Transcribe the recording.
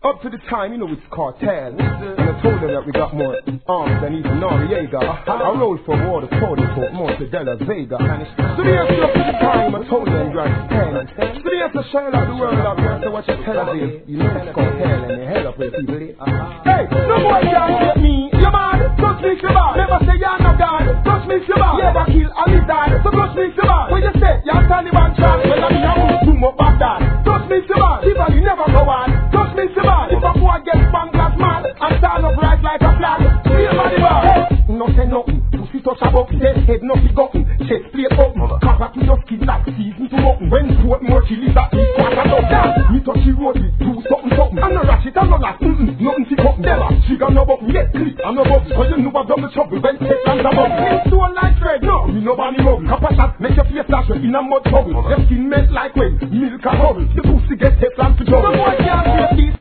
Up to the time, you know it's cartel. And I told them that we got more arms than even Noriega. I rolled for war, the code for Mortadella Vega. So they have to up to the time, I told them you understand. So they have to shine out the world up here, so watch your television. You know it's cartel and they head up with people. Hey, no boy can't get me. You're mad, touch me if you're bad. Never say you're not God, touch me if you're bad. Never kill a lizard, so touch me if you're bad. When you say you're Taliban child, well I'm your boom up back that. Touch me if you're bad, people you never go on. Touch me if you're bad. If a boy gets banglass mad and stand upright like a flag, feel money bar. No say nothing, pussy touch a button, dead head not forgotten. Chest plate open, cover to your skin like season to mutton. When throat more chilies at least quarter dozen. Me touch the road with two something. I'm not ratchet, I'm not like nothing to cut. Never, she got no button, yet click, I'm no button. Cause you know I've done the trouble when take and the button. It's so like thread, no, me nobody muggle. Copper shot, make your face flash in a mud trouble. Your skin melt like when milk a bubble. The pussy gets Teflon to trouble. The boy can't